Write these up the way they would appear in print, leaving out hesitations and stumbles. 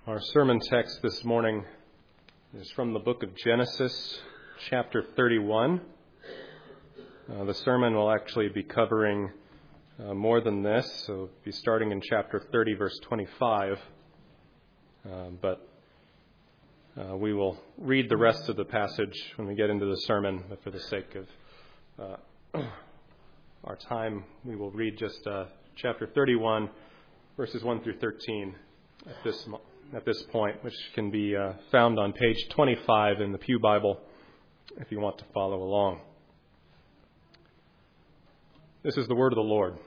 Our sermon text this morning is from the book of Genesis, chapter 31. The sermon will actually be covering more than this, so it'll be starting in chapter 30, verse 25. But we will read the rest of the passage when we get into the sermon, but for the sake of our time, we will read just chapter 31, verses 1 through 13 at this point, which can be found on page 25 in the Pew Bible if you want to follow along. This is the word of the Lord.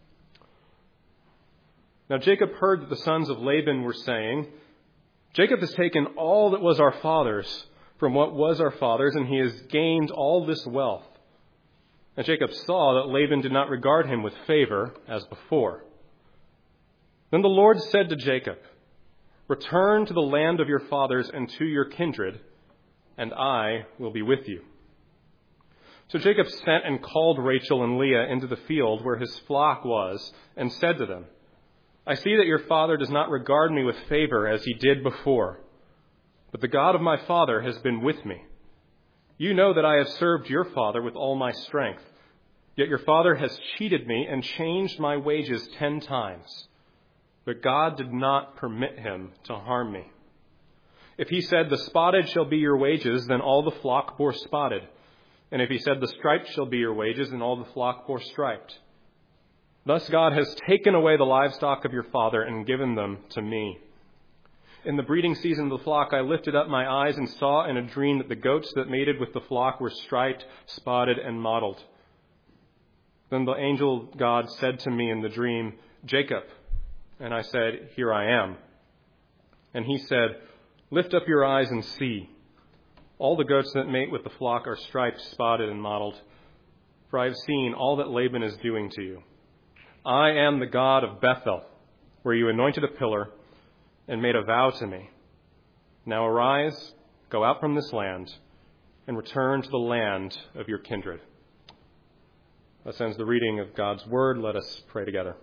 Now Jacob heard that the sons of Laban were saying, "Jacob has taken all that was our father's from what was our father's, and he has gained all this wealth." And Jacob saw that Laban did not regard him with favor as before. Then the Lord said to Jacob, "Return to the land of your fathers and to your kindred, and I will be with you." So Jacob sent and called Rachel and Leah into the field where his flock was, and said to them, "I see that your father does not regard me with favor as he did before, but the God of my father has been with me. You know that I have served your father with all my strength, yet your father has cheated me and changed my wages 10 times. But God did not permit him to harm me. If he said, 'The spotted shall be your wages,' then all the flock bore spotted. And if he said, 'The striped shall be your wages,' then all the flock bore striped. Thus God has taken away the livestock of your father and given them to me. In the breeding season of the flock, I lifted up my eyes and saw in a dream that the goats that mated with the flock were striped, spotted, and mottled. Then the angel God said to me in the dream, 'Jacob.' And I said, 'Here I am.' And he said, 'Lift up your eyes and see. All the goats that mate with the flock are striped, spotted, and mottled. For I have seen all that Laban is doing to you. I am the God of Bethel, where you anointed a pillar and made a vow to me. Now arise, go out from this land, and return to the land of your kindred.'" Thus ends the reading of God's word. Let us pray together.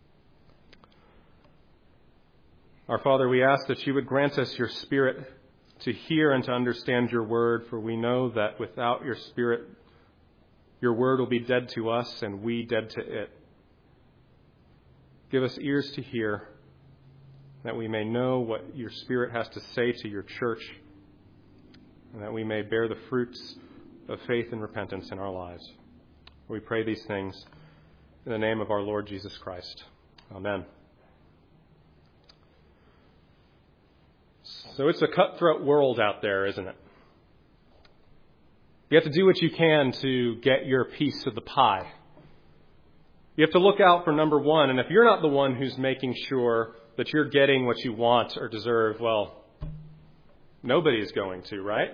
Our Father, we ask that you would grant us your Spirit to hear and to understand your word, for we know that without your Spirit, your word will be dead to us and we dead to it. Give us ears to hear, that we may know what your Spirit has to say to your church, and that we may bear the fruits of faith and repentance in our lives. We pray these things in the name of our Lord Jesus Christ. Amen. So it's a cutthroat world out there, isn't it? You have to do what you can to get your piece of the pie. You have to look out for number one, and if you're not the one who's making sure that you're getting what you want or deserve, well, nobody's going to, right?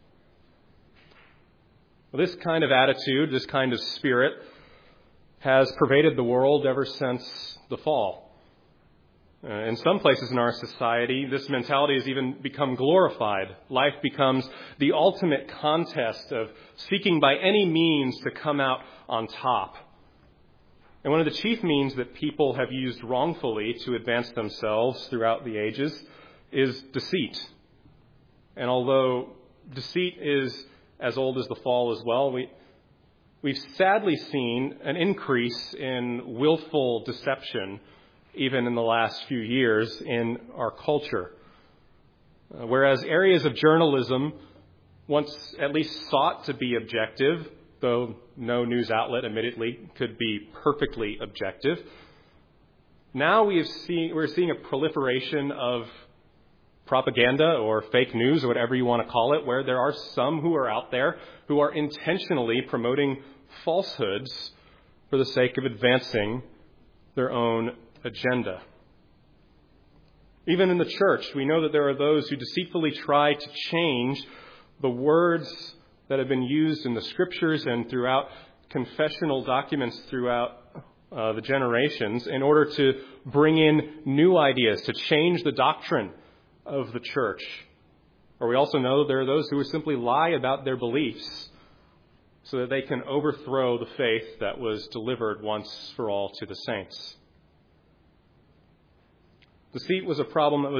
Well, this kind of attitude, this kind of spirit, has pervaded the world ever since the fall. In some places in our society, this mentality has even become glorified. Life becomes the ultimate contest of seeking by any means to come out on top. And one of the chief means that people have used wrongfully to advance themselves throughout the ages is deceit. And although deceit is as old as the fall as well, we've sadly seen an increase in willful deception even in the last few years in our culture. Whereas areas of journalism once at least sought to be objective, though no news outlet admittedly could be perfectly objective, now we're seeing a proliferation of propaganda or fake news or whatever you want to call it, where there are some who are out there who are intentionally promoting falsehoods for the sake of advancing their own agenda. Even in the church, we know that there are those who deceitfully try to change the words that have been used in the scriptures and throughout confessional documents throughout the generations in order to bring in new ideas, to change the doctrine of the church. Or we also know there are those who simply lie about their beliefs so that they can overthrow the faith that was delivered once for all to the saints. Deceit was a problem that was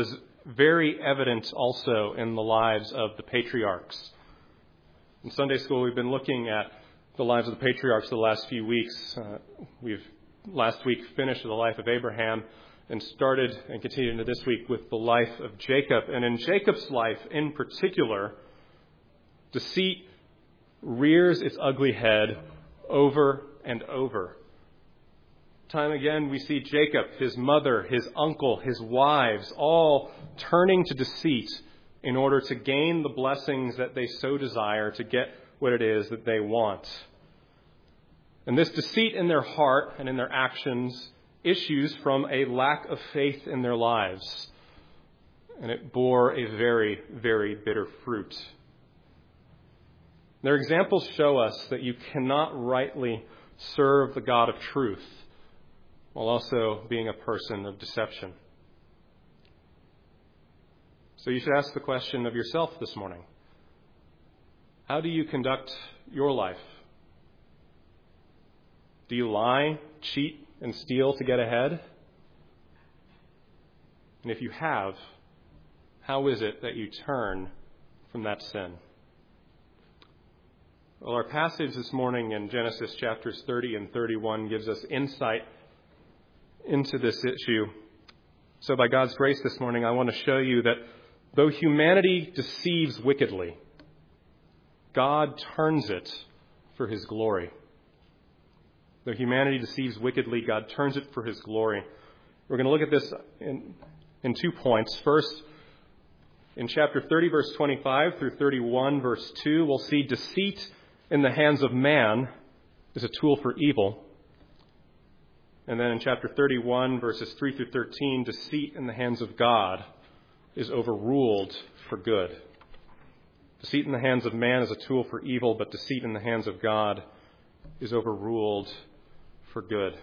very evident also in the lives of the patriarchs. In Sunday school, we've been looking at the lives of the patriarchs the last few weeks. We've last week finished the life of Abraham and started and continued into this week with the life of Jacob. And in Jacob's life in particular, deceit rears its ugly head over and over. Time again, we see Jacob, his mother, his uncle, his wives, all turning to deceit in order to gain the blessings that they so desire, to get what it is that they want. And this deceit in their heart and in their actions issues from a lack of faith in their lives. And it bore a very, very bitter fruit. Their examples show us that you cannot rightly serve the God of truth while also being a person of deception. So you should ask the question of yourself this morning. How do you conduct your life? Do you lie, cheat, and steal to get ahead? And if you have, how is it that you turn from that sin? Well, our passage this morning in Genesis chapters 30 and 31 gives us insight into this issue. So by God's grace this morning, I want to show you that though humanity deceives wickedly, God turns it for his glory. Though humanity deceives wickedly, God turns it for his glory. We're going to look at this in 2 points. First, in chapter 30, verse 25 through 31, verse 2, we'll see deceit in the hands of man is a tool for evil. And then in chapter 31, verses 3 through 13, deceit in the hands of God is overruled for good. Deceit in the hands of man is a tool for evil, but deceit in the hands of God is overruled for good.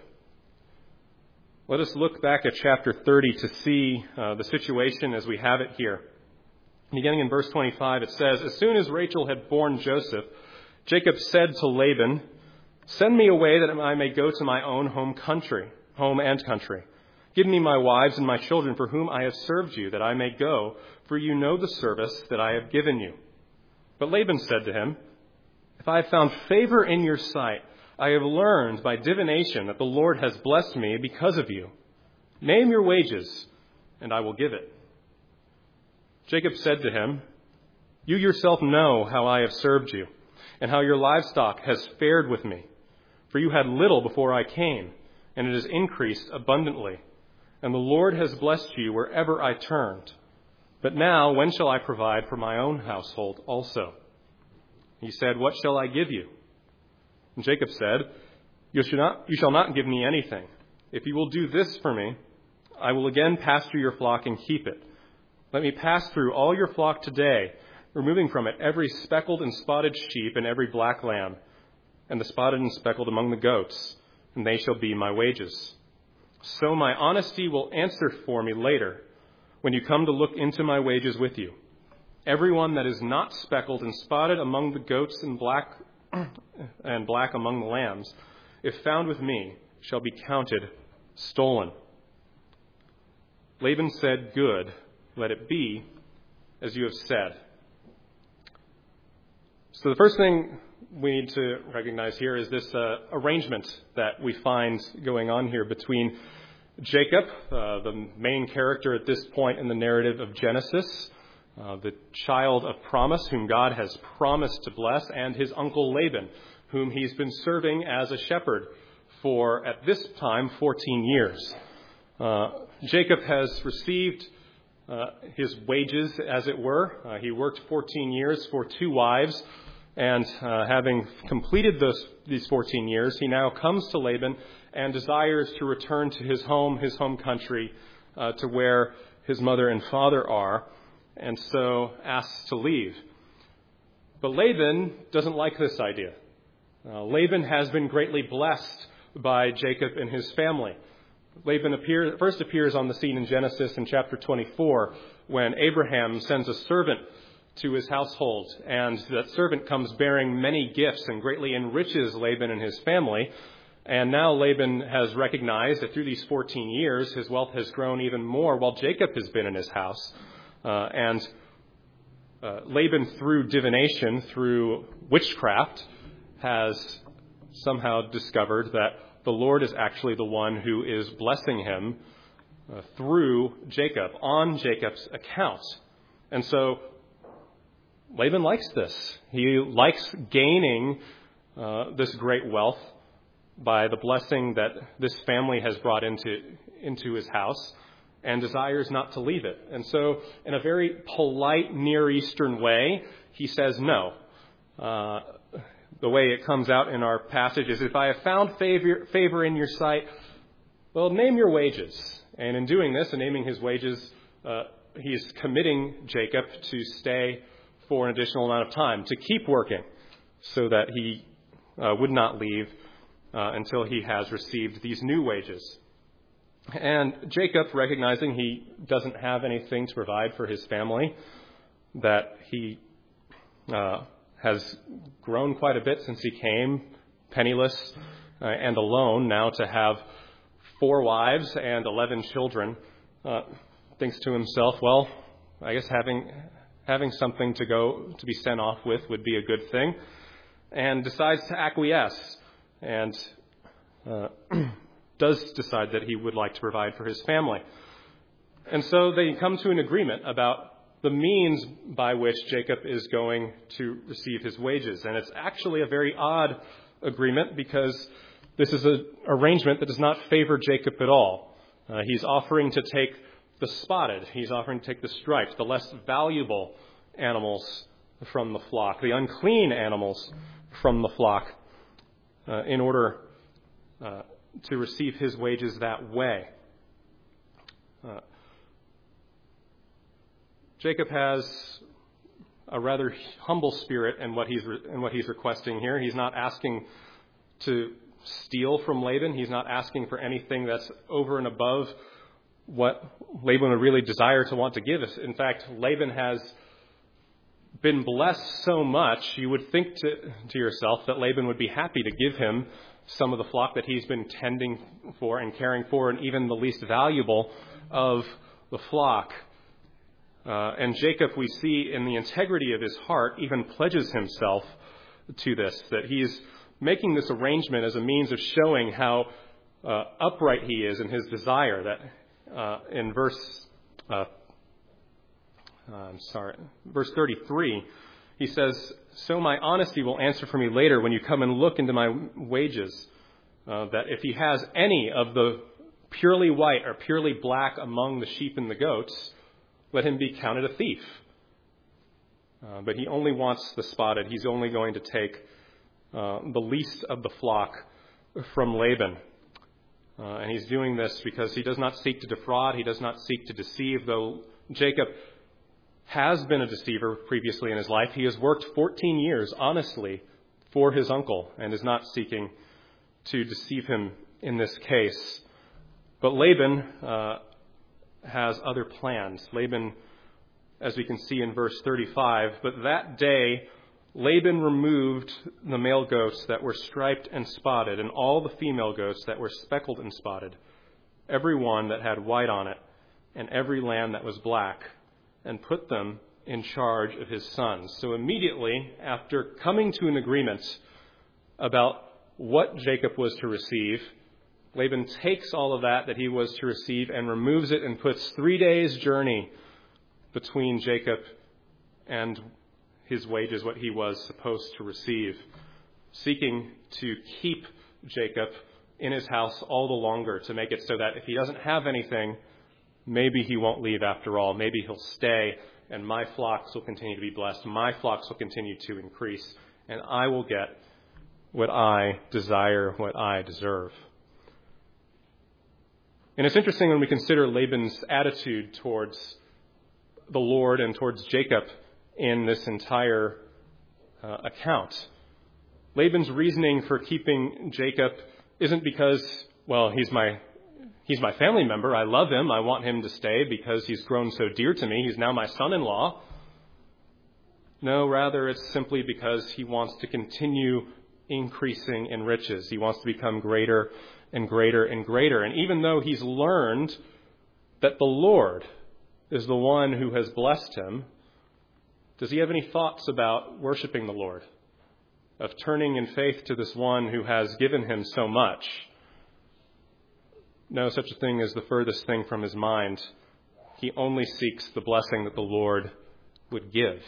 Let us look back at chapter 30 to see the situation as we have it here. Beginning in verse 25, it says, "As soon as Rachel had borne Joseph, Jacob said to Laban, 'Send me away that I may go to my own home and country. Give me my wives and my children for whom I have served you, that I may go, for you know the service that I have given you.' But Laban said to him, 'If I have found favor in your sight, I have learned by divination that the Lord has blessed me because of you. Name your wages, and I will give it.' Jacob said to him, 'You yourself know how I have served you, and how your livestock has fared with me. For you had little before I came, and it has increased abundantly. And the Lord has blessed you wherever I turned. But now, when shall I provide for my own household also?' He said, 'What shall I give you?' And Jacob said, 'You shall not give me anything. If you will do this for me, I will again pasture your flock and keep it. Let me pass through all your flock today, removing from it every speckled and spotted sheep and every black lamb, and the spotted and speckled among the goats, and they shall be my wages. So my honesty will answer for me later, when you come to look into my wages with you. Everyone that is not speckled and spotted among the goats and black among the lambs, if found with me, shall be counted stolen.' Laban said, 'Good, let it be as you have said.'" So the first thing we need to recognize here is this arrangement that we find going on here between Jacob, the main character at this point in the narrative of Genesis, the child of promise whom God has promised to bless, and his uncle Laban, whom he's been serving as a shepherd for, at this time, 14 years. Jacob has received his wages, as it were. He worked 14 years for 2 wives, and having completed these 14 years, he now comes to Laban and desires to return to his home country, to where his mother and father are, and so asks to leave. But Laban doesn't like this idea. Laban has been greatly blessed by Jacob and his family. Laban first appears on the scene in Genesis in chapter 24, when Abraham sends a servant to his household, and that servant comes bearing many gifts and greatly enriches Laban and his family. And now Laban has recognized that through these 14 years, his wealth has grown even more while Jacob has been in his house. And Laban, through divination, through witchcraft, has somehow discovered that the Lord is actually the one who is blessing him through Jacob, on Jacob's account. And so Laban likes this. He likes gaining this great wealth by the blessing that this family has brought into his house, and desires not to leave it. And so, in a very polite Near Eastern way, he says no. The way it comes out in our passage is, if I have found favor in your sight, well, name your wages. And in doing this, and naming his wages, he's committing Jacob to stay for an additional amount of time, to keep working, so that he would not leave until he has received these new wages. And Jacob, recognizing he doesn't have anything to provide for his family, that he has grown quite a bit since he came, penniless and alone, now to have 4 wives and 11 children, thinks to himself, well, I guess having something to be sent off with would be a good thing, and decides to acquiesce, and does decide that he would like to provide for his family. And so they come to an agreement about the means by which Jacob is going to receive his wages. And it's actually a very odd agreement, because this is an arrangement that does not favor Jacob at all. He's offering to take the spotted, he's offering to take the striped, the less valuable animals from the flock, the unclean animals from the flock, in order to receive his wages that way. Jacob has a rather humble spirit in what he's requesting here. He's not asking to steal from Laban. He's not asking for anything that's over and above what Laban would really desire to want to give us. In fact, Laban has been blessed so much, you would think to yourself that Laban would be happy to give him some of the flock that he's been tending for and caring for, and even the least valuable of the flock. And Jacob, we see in the integrity of his heart, even pledges himself to this, that he's making this arrangement as a means of showing how upright he is in his desire. That in verse 33, he says, "So my honesty will answer for me later when you come and look into my wages, that if he has any of the purely white or purely black among the sheep and the goats, let him be counted a thief." But he only wants the spotted. He's only going to take the least of the flock from Laban. And he's doing this because he does not seek to defraud. He does not seek to deceive, though Jacob has been a deceiver previously in his life. He has worked 14 years honestly for his uncle and is not seeking to deceive him in this case. But Laban has other plans. Laban, as we can see in verse 35, "But that day Laban removed the male goats that were striped and spotted, and all the female goats that were speckled and spotted, every one that had white on it, and every lamb that was black, and put them in charge of his sons." So immediately after coming to an agreement about what Jacob was to receive, Laban takes all of that he was to receive and removes it and puts 3 days' journey between Jacob and his wages, what he was supposed to receive, seeking to keep Jacob in his house all the longer, to make it so that if he doesn't have anything, maybe he won't leave after all. Maybe he'll stay, and my flocks will continue to be blessed. My flocks will continue to increase, and I will get what I desire, what I deserve. And it's interesting when we consider Laban's attitude towards the Lord and towards Jacob in this entire account. Laban's reasoning for keeping Jacob isn't because, well, he's my family member. I love him. I want him to stay because he's grown so dear to me. He's now my son-in-law. No, rather it's simply because he wants to continue increasing in riches. He wants to become greater and greater and greater. And even though he's learned that the Lord is the one who has blessed him, does he have any thoughts about worshiping the Lord, of turning in faith to this one who has given him so much? No such a thing as the furthest thing from his mind. He only seeks the blessing that the Lord would give.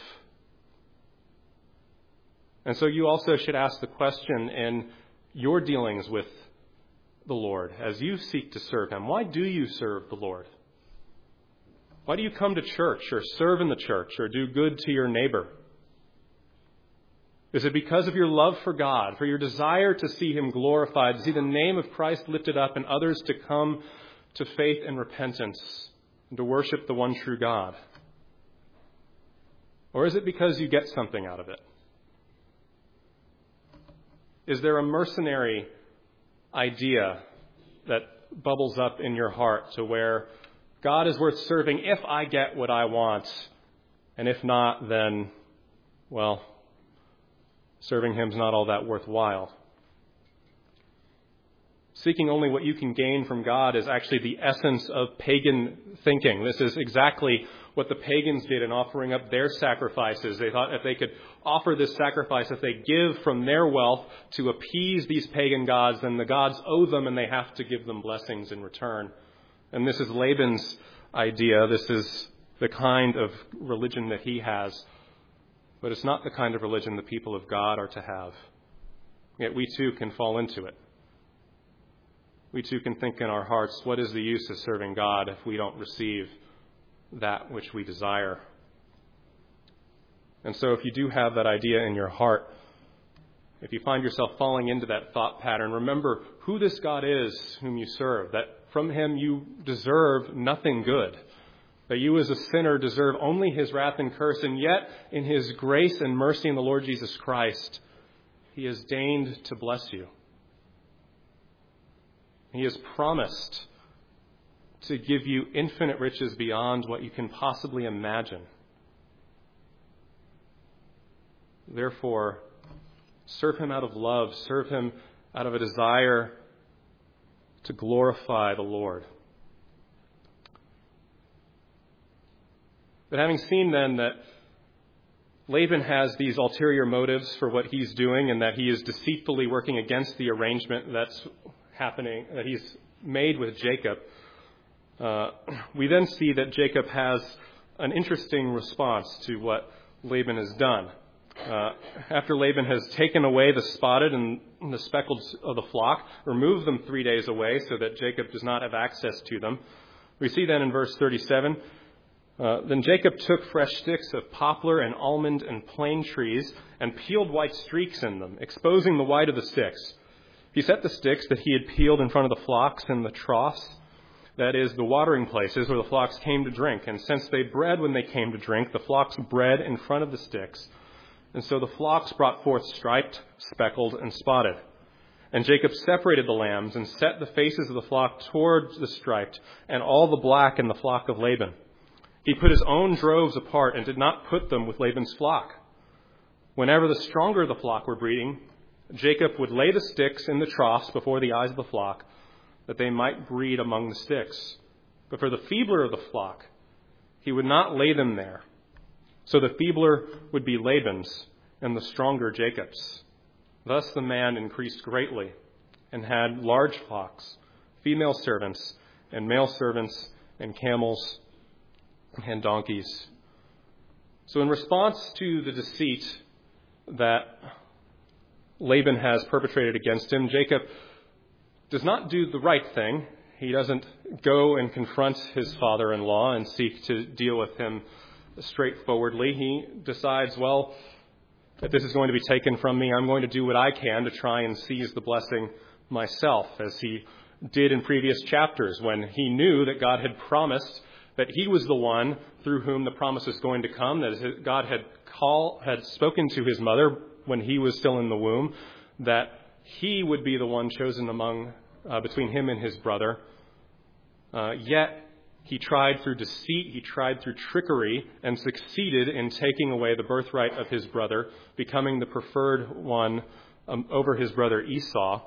And so you also should ask the question in your dealings with the Lord as you seek to serve him. Why do you serve the Lord? Why do you come to church or serve in the church or do good to your neighbor? Is it because of your love for God, for your desire to see him glorified, to see the name of Christ lifted up and others to come to faith and repentance and to worship the one true God? Or is it because you get something out of it? Is there a mercenary idea that bubbles up in your heart to where God is worth serving if I get what I want, and if not, then, well, serving him's not all that worthwhile? Seeking only what you can gain from God is actually the essence of pagan thinking. This is exactly what the pagans did in offering up their sacrifices. They thought if they could offer this sacrifice, if they give from their wealth to appease these pagan gods, then the gods owe them and they have to give them blessings in return. And this is Laban's idea. This is the kind of religion that he has. But it's not the kind of religion the people of God are to have. Yet we too can fall into it. We too can think in our hearts, what is the use of serving God if we don't receive that which we desire? And so if you do have that idea in your heart, if you find yourself falling into that thought pattern, remember who this God is whom you serve, that from him you deserve nothing good, that you as a sinner deserve only his wrath and curse, and yet in his grace and mercy in the Lord Jesus Christ, he has deigned to bless you. He has promised to give you infinite riches beyond what you can possibly imagine. Therefore, serve him out of love. Serve him out of a desire to glorify the Lord. But having seen then that Laban has these ulterior motives for what he's doing and that he is deceitfully working against the arrangement that's happening, that he's made with Jacob, we then see that Jacob has an interesting response to what Laban has done. After Laban has taken away the spotted and the speckled of the flock, removed them 3 days away so that Jacob does not have access to them, we see then in verse 37, then Jacob took fresh sticks of poplar and almond and plane trees and peeled white streaks in them, exposing the white of the sticks. He set the sticks that he had peeled in front of the flocks in the troughs, that is, the watering places where the flocks came to drink. And since they bred when they came to drink, the flocks bred in front of the sticks. And so the flocks brought forth striped, speckled, and spotted. And Jacob separated the lambs and set the faces of the flock towards the striped and all the black in the flock of Laban. He put his own droves apart and did not put them with Laban's flock. Whenever the stronger of the flock were breeding, Jacob would lay the sticks in the troughs before the eyes of the flock, that they might breed among the sticks. But for the feebler of the flock, he would not lay them there. So the feebler would be Laban's, and the stronger Jacob's. Thus the man increased greatly, and had large flocks, female servants, and male servants, and camels, and donkeys. So in response to the deceit that Laban has perpetrated against him, Jacob does not do the right thing. He doesn't go and confront his father-in-law and seek to deal with him straightforwardly. He decides, well, if this is going to be taken from me, I'm going to do what I can to try and seize the blessing myself, as he did in previous chapters when he knew that God had promised that he was the one through whom the promise was going to come, that God had spoken to his mother when he was still in the womb, that he would be the one chosen between him and his brother. Yet he tried through deceit, he tried through trickery, and succeeded in taking away the birthright of his brother, becoming the preferred one over his brother Esau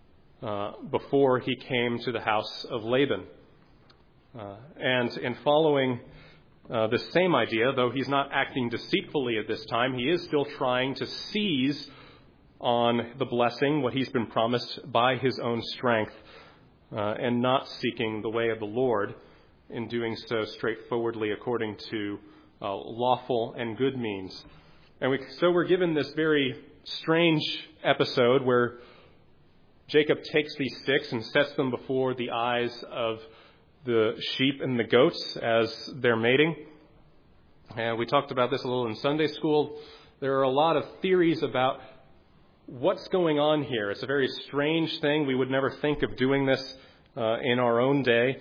before he came to the house of Laban. And in following this same idea, though he's not acting deceitfully at this time, he is still trying to seize on the blessing, what he's been promised by his own strength, and not seeking the way of the Lord in doing so straightforwardly according to lawful and good means. And so we're given this very strange episode where Jacob takes these sticks and sets them before the eyes of the sheep and the goats as they're mating. And we talked about this a little in Sunday school. There are a lot of theories about what's going on here. It's a very strange thing. We would never think of doing this in our own day.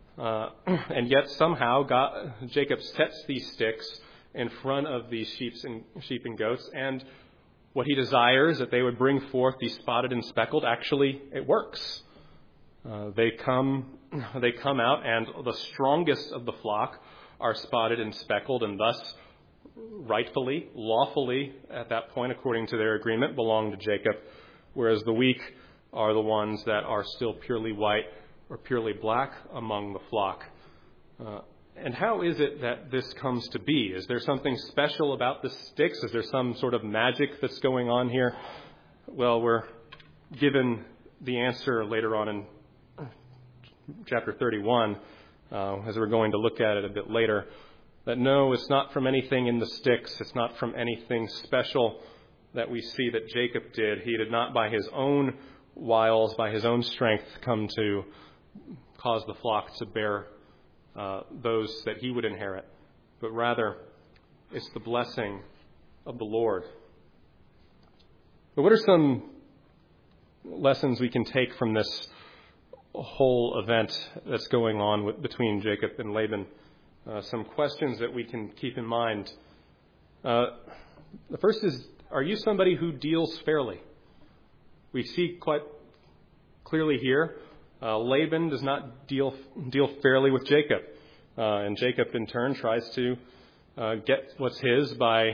And yet somehow Jacob sets these sticks in front of these sheep and goats, and what he desires, that they would bring forth, be spotted and speckled, actually it works. They come out, and the strongest of the flock are spotted and speckled, and thus rightfully, lawfully, at that point, according to their agreement, belong to Jacob, whereas the weak are the ones that are still purely white or purely black among the flock. And how is it that this comes to be? Is there something special about the sticks? Is there some sort of magic that's going on here? Well, we're given the answer later on in chapter 31, as we're going to look at it a bit later, that no, it's not from anything in the sticks. It's not from anything special that we see that Jacob did. He did not by his own wiles, by his own strength, come to cause the flock to bear those that he would inherit, but rather it's the blessing of the Lord. But what are some lessons we can take from this whole event that's going on between Jacob and Laban? Some questions that we can keep in mind. The first is, are you somebody who deals fairly? We see quite clearly here, Laban does not deal fairly with Jacob. And Jacob, in turn, tries to get what's his by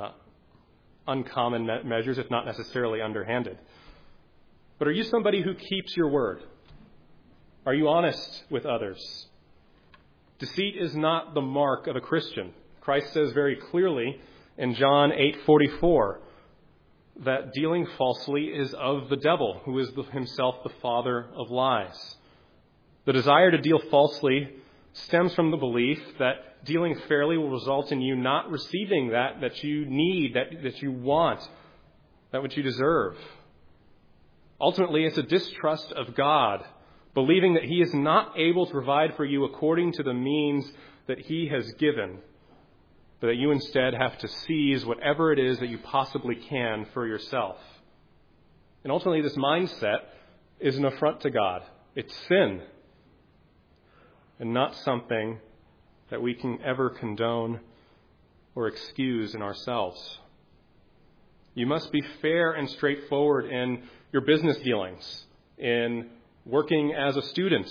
uncommon measures, if not necessarily underhanded. But are you somebody who keeps your word? Are you honest with others? Deceit is not the mark of a Christian. Christ says very clearly in John 8:44 that dealing falsely is of the devil, who is himself the father of lies. The desire to deal falsely stems from the belief that dealing fairly will result in you not receiving that you need, that you want, that which you deserve. Ultimately, it's a distrust of God, believing that he is not able to provide for you according to the means that he has given, but that you instead have to seize whatever it is that you possibly can for yourself. And ultimately, this mindset is an affront to God. It's sin, and not something that we can ever condone or excuse in ourselves. You must be fair and straightforward in your business dealings, in working as a student,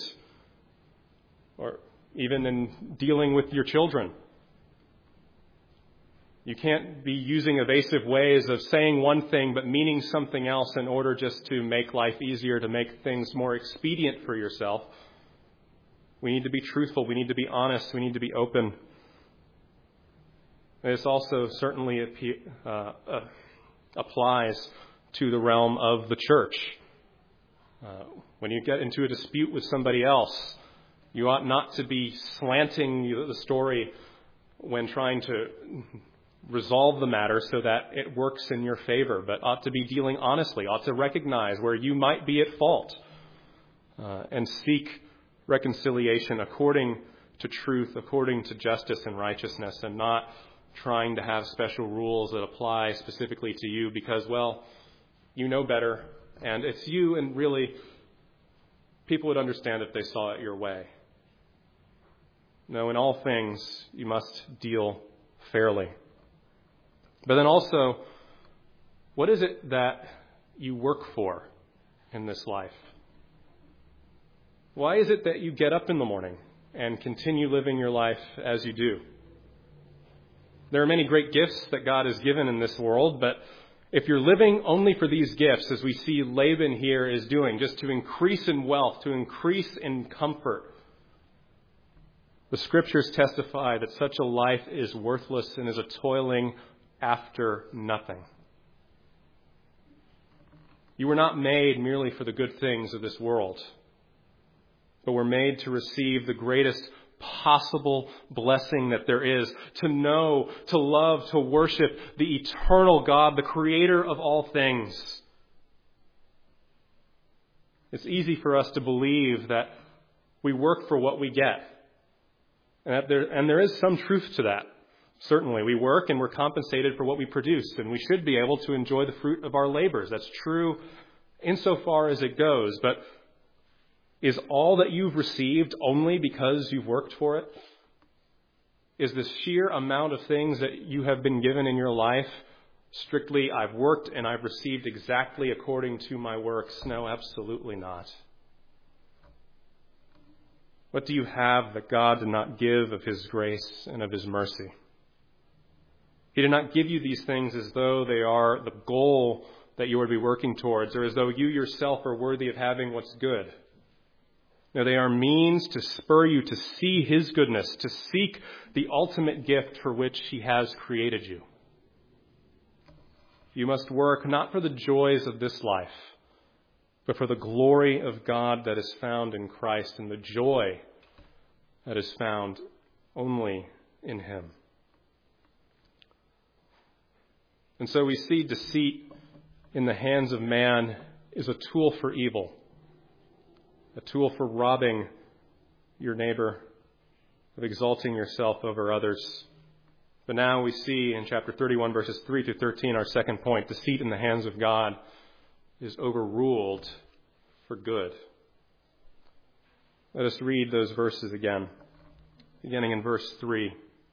or even in dealing with your children. You can't be using evasive ways of saying one thing but meaning something else in order just to make life easier, to make things more expedient for yourself. We need to be truthful. We need to be honest. We need to be open. This also certainly applies to the realm of the church. When you get into a dispute with somebody else, you ought not to be slanting the story when trying to resolve the matter so that it works in your favor, but ought to be dealing honestly, ought to recognize where you might be at fault, and seek reconciliation according to truth, according to justice and righteousness, and not trying to have special rules that apply specifically to you because, well, you know better, and it's you, and really, people would understand if they saw it your way. No, in all things, you must deal fairly. But then also, what is it that you work for in this life? Why is it that you get up in the morning and continue living your life as you do? There are many great gifts that God has given in this world, but if you're living only for these gifts, as we see Laban here is doing, just to increase in wealth, to increase in comfort, The Scriptures testify that such a life is worthless and is a toiling after nothing. You were not made merely for the good things of this world, but were made to receive the greatest possible blessing that there is, to know, to love, to worship the eternal God, the creator of all things. It's easy for us to believe that we work for what we get. And there is some truth to that. Certainly, we work and we're compensated for what we produce, and we should be able to enjoy the fruit of our labors. That's true insofar as it goes. But is all that you've received only because you've worked for it? Is the sheer amount of things that you have been given in your life strictly, I've worked and I've received exactly according to my works? No, absolutely not. What do you have that God did not give of His grace and of His mercy? He did not give you these things as though they are the goal that you are to be working towards, or as though you yourself are worthy of having what's good. No, they are means to spur you to see His goodness, to seek the ultimate gift for which He has created you. You must work not for the joys of this life, but for the glory of God that is found in Christ and the joy that is found only in Him. And so we see deceit in the hands of man is a tool for evil, a tool for robbing your neighbor, of exalting yourself over others. But now we see in chapter 31, verses 3 through 13, our second point, deceit in the hands of God is overruled for good. Let us read those verses again, beginning in verse 3.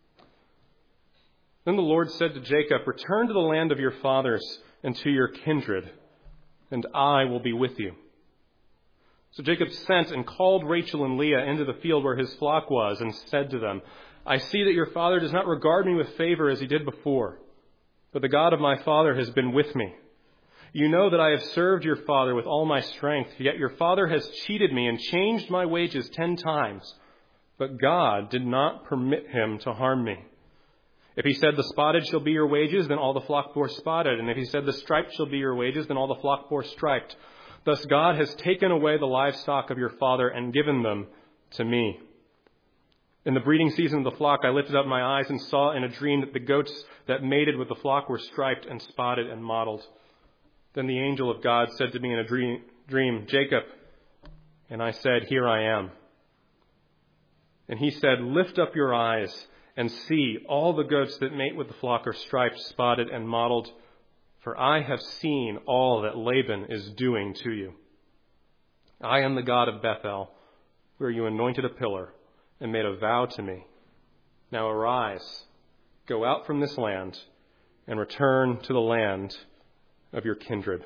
Then the Lord said to Jacob, "Return to the land of your fathers and to your kindred, and I will be with you." So Jacob sent and called Rachel and Leah into the field where his flock was, and said to them, "I see that your father does not regard me with favor as he did before, but the God of my father has been with me. You know that I have served your father with all my strength, yet your father has cheated me and changed my wages 10 times. But God did not permit him to harm me. If he said, 'The spotted shall be your wages,' then all the flock bore spotted. And if he said, 'The striped shall be your wages,' then all the flock bore striped. Thus God has taken away the livestock of your father and given them to me. In the breeding season of the flock, I lifted up my eyes and saw in a dream that the goats that mated with the flock were striped and spotted and mottled. Then the angel of God said to me in a dream, 'Jacob.' And I said, 'Here I am.' And he said, 'Lift up your eyes and see, all the goats that mate with the flock are striped, spotted, and mottled. For I have seen all that Laban is doing to you. I am the God of Bethel, where you anointed a pillar and made a vow to me. Now arise, go out from this land, and return to the land of your kindred.'"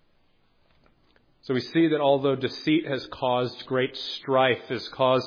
So we see that although deceit has caused great strife, has caused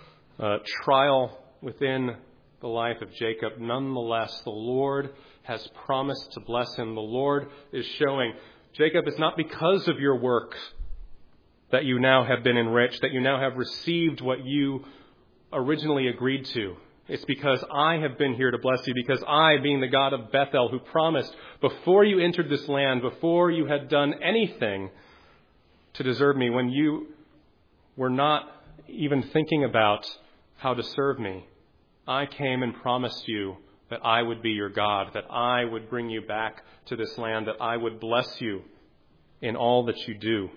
trial within the life of Jacob, nonetheless, the Lord has promised to bless him. The Lord is showing, Jacob, it's not because of your work that you now have been enriched, that you now have received what you originally agreed to. It's because I have been here to bless you, because I, being the God of Bethel, who promised before you entered this land, before you had done anything to deserve me, when you were not even thinking about how to serve me, I came and promised you that I would be your God, that I would bring you back to this land, that I would bless you in all that you do.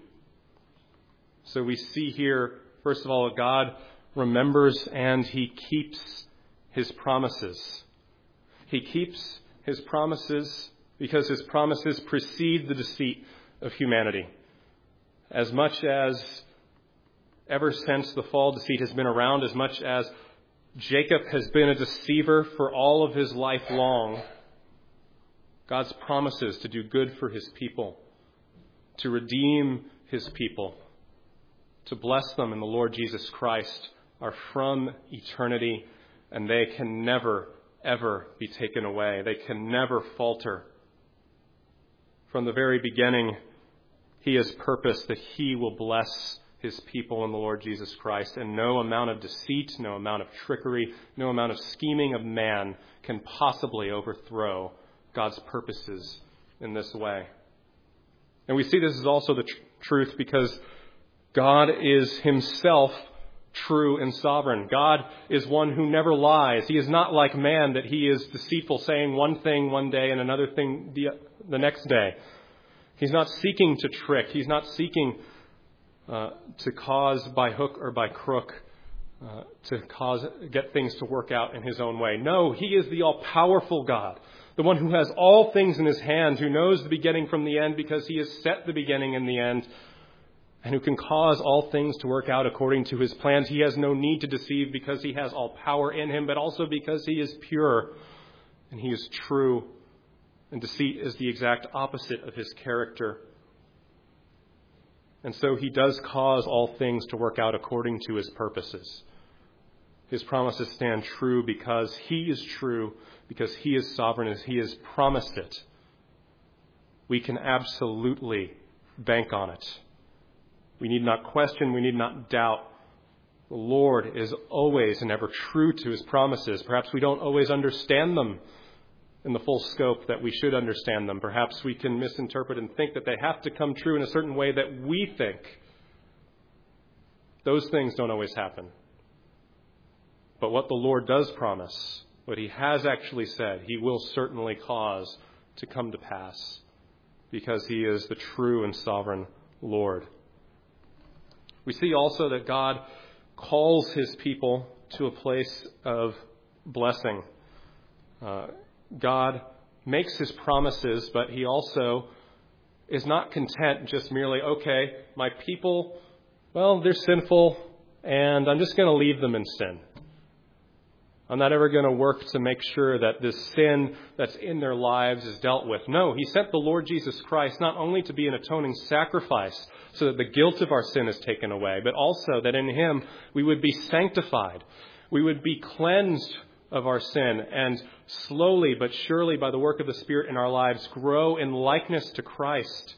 So we see here, first of all, God remembers and he keeps his promises. He keeps his promises because his promises precede the deceit of humanity. As much as ever since the fall, deceit has been around, as much as Jacob has been a deceiver for all of his life long, God's promises to do good for his people, to redeem his people, to bless them in the Lord Jesus Christ are from eternity, and they can never, ever be taken away. They can never falter. From the very beginning, he has purposed that he will bless his people in the Lord Jesus Christ, and no amount of deceit, no amount of trickery, no amount of scheming of man can possibly overthrow God's purposes in this way. And we see this is also the truth because God is himself true and sovereign. God is one who never lies. He is not like man, that he is deceitful, saying one thing one day and another thing the next day. He's not seeking to trick. He's not seeking to cause by hook or by crook get things to work out in his own way. No, he is the all-powerful God, the one who has all things in his hands, who knows the beginning from the end because he has set the beginning and the end, and who can cause all things to work out according to his plans. He has no need to deceive because he has all power in him, but also because he is pure and he is true, and deceit is the exact opposite of his character. And so he does cause all things to work out according to his purposes. His promises stand true because he is true, because he is sovereign, as he has promised it. We can absolutely bank on it. We need not question, we need not doubt. The Lord is always and ever true to his promises. Perhaps we don't always understand them in the full scope that we should understand them. Perhaps we can misinterpret and think that they have to come true in a certain way that we think. Those things don't always happen. But what the Lord does promise, what he has actually said, he will certainly cause to come to pass because he is the true and sovereign Lord. We see also that God calls his people to a place of blessing. God makes his promises, but he also is not content just merely, okay, my people, well, they're sinful, and I'm just going to leave them in sin. I'm not ever going to work to make sure that this sin that's in their lives is dealt with. No, he sent the Lord Jesus Christ not only to be an atoning sacrifice so that the guilt of our sin is taken away, but also that in him we would be sanctified. We would be cleansed of our sin and slowly but surely by the work of the Spirit in our lives grow in likeness to Christ.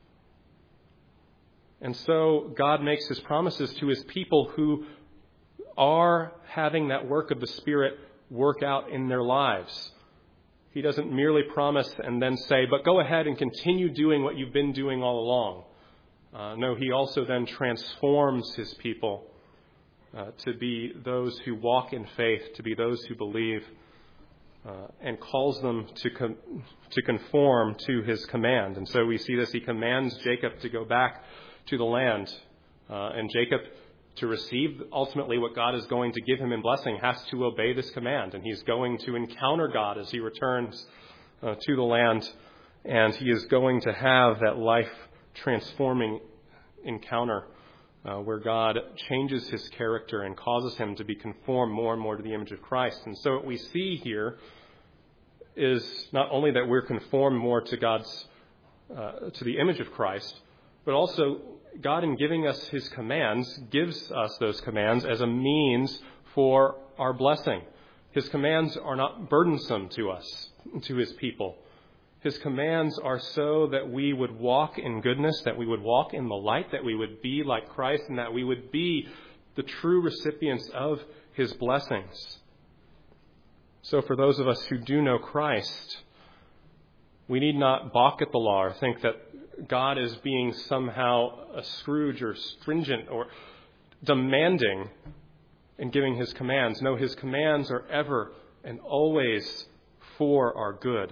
And so God makes his promises to his people who are having that work of the Spirit work out in their lives. He doesn't merely promise and then say, but go ahead and continue doing what you've been doing all along. No, he also then transforms his people to be those who walk in faith, to be those who believe, and calls them to conform to his command. And so we see this. He commands Jacob to go back to the land, and Jacob, to receive ultimately what God is going to give him in blessing, has to obey this command. And he's going to encounter God as he returns to the land, and he is going to have that life-transforming encounter where God changes his character and causes him to be conformed more and more to the image of Christ. And so what we see here is not only that we're conformed more to to the image of Christ, but also God, in giving us his commands, gives us those commands as a means for our blessing. His commands are not burdensome to us, to his people. His commands are so that we would walk in goodness, that we would walk in the light, that we would be like Christ, and that we would be the true recipients of his blessings. So for those of us who do know Christ, we need not balk at the law or think that God is being somehow a Scrooge or stringent or demanding in giving his commands. No, his commands are ever and always for our good.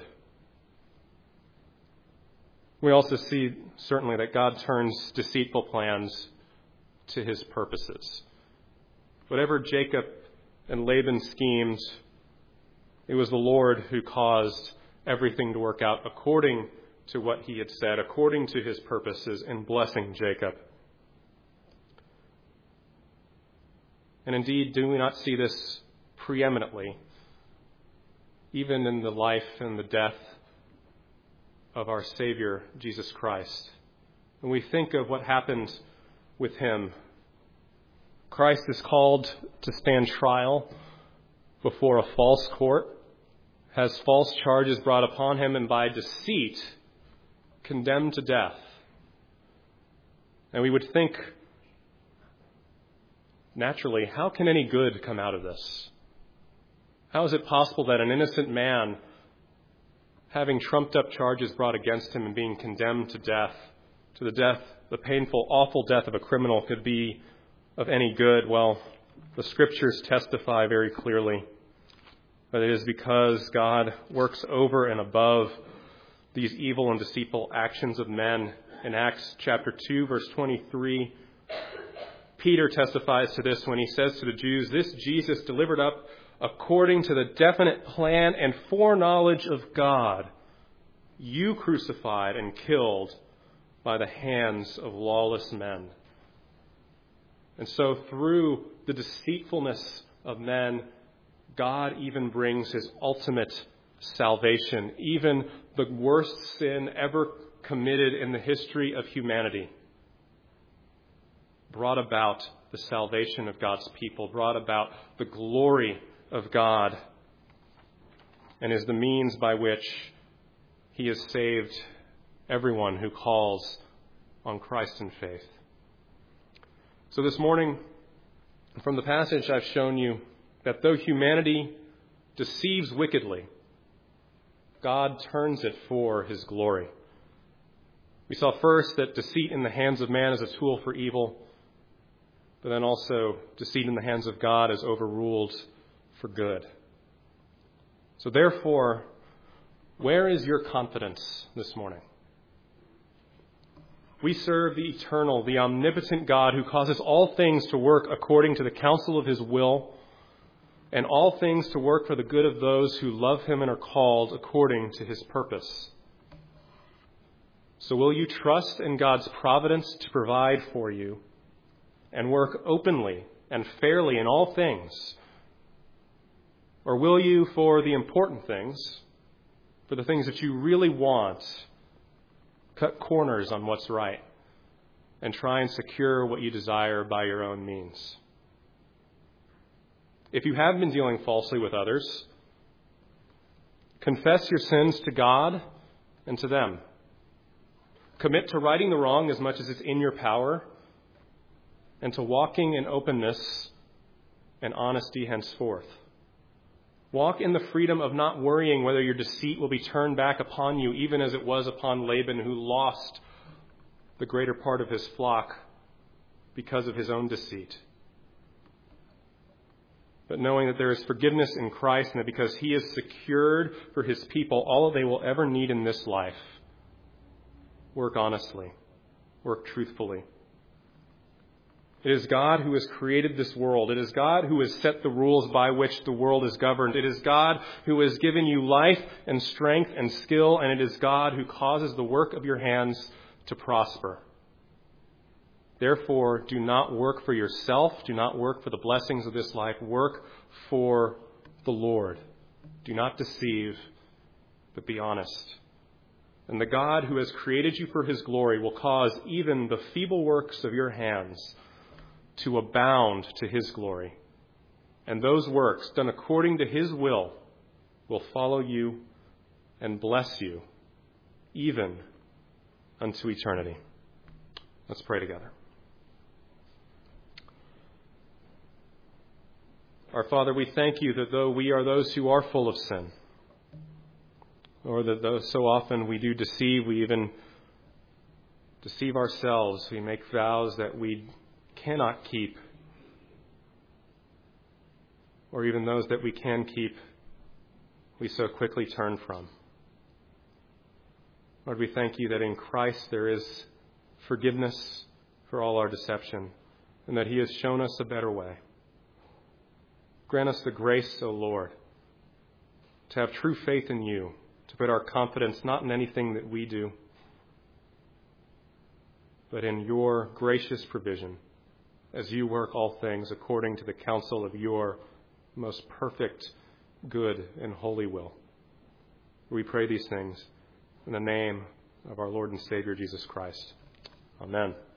We also see certainly that God turns deceitful plans to his purposes. Whatever Jacob and Laban schemed, it was the Lord who caused everything to work out according to what he had said, according to his purposes in blessing Jacob. And indeed, do we not see this preeminently, even in the life and the death of our Savior, Jesus Christ? When we think of what happened with him, Christ is called to stand trial before a false court, has false charges brought upon him, and by deceit condemned to death. And we would think naturally, how can any good come out of this? How is it possible that an innocent man, having trumped up charges brought against him and being condemned to death, the painful, awful death of a criminal, could be of any good? Well, the Scriptures testify very clearly that it is because God works over and above these evil and deceitful actions of men. In Acts chapter 2, verse 23, Peter testifies to this when he says to the Jews, "This Jesus delivered up according to the definite plan and foreknowledge of God, you crucified and killed by the hands of lawless men." And so through the deceitfulness of men, God even brings his ultimate salvation, even the worst sin ever committed in the history of humanity, brought about the salvation of God's people, brought about the glory of God, and is the means by which he has saved everyone who calls on Christ in faith. So this morning, from the passage I've shown you, that though humanity deceives wickedly, God turns it for his glory. We saw first that deceit in the hands of man is a tool for evil, but then also deceit in the hands of God is overruled for good. So therefore, where is your confidence this morning? We serve the eternal, the omnipotent God who causes all things to work according to the counsel of his will, and all things to work for the good of those who love him and are called according to his purpose. So will you trust in God's providence to provide for you and work openly and fairly in all things? Or will you, for the important things, for the things that you really want, cut corners on what's right and try and secure what you desire by your own means? If you have been dealing falsely with others, confess your sins to God and to them. Commit to righting the wrong as much as it's in your power, and to walking in openness and honesty henceforth. Walk in the freedom of not worrying whether your deceit will be turned back upon you, even as it was upon Laban, who lost the greater part of his flock because of his own deceit. But knowing that there is forgiveness in Christ, and that because he has secured for his people all that they will ever need in this life, work honestly, work truthfully. It is God who has created this world. It is God who has set the rules by which the world is governed. It is God who has given you life and strength and skill, and it is God who causes the work of your hands to prosper. Therefore, do not work for yourself. Do not work for the blessings of this life. Work for the Lord. Do not deceive, but be honest. And the God who has created you for his glory will cause even the feeble works of your hands to abound to his glory. And those works, done according to his will follow you and bless you, even unto eternity. Let's pray together. Our Father, we thank you that though we are those who are full of sin, or that though so often we do deceive, we even deceive ourselves, we make vows that we cannot keep, or even those that we can keep, we so quickly turn from. Lord, we thank you that in Christ there is forgiveness for all our deception, and that he has shown us a better way. Grant us the grace, O Lord, to have true faith in you, to put our confidence not in anything that we do, but in your gracious provision, as you work all things according to the counsel of your most perfect, good, and holy will. We pray these things in the name of our Lord and Savior, Jesus Christ. Amen.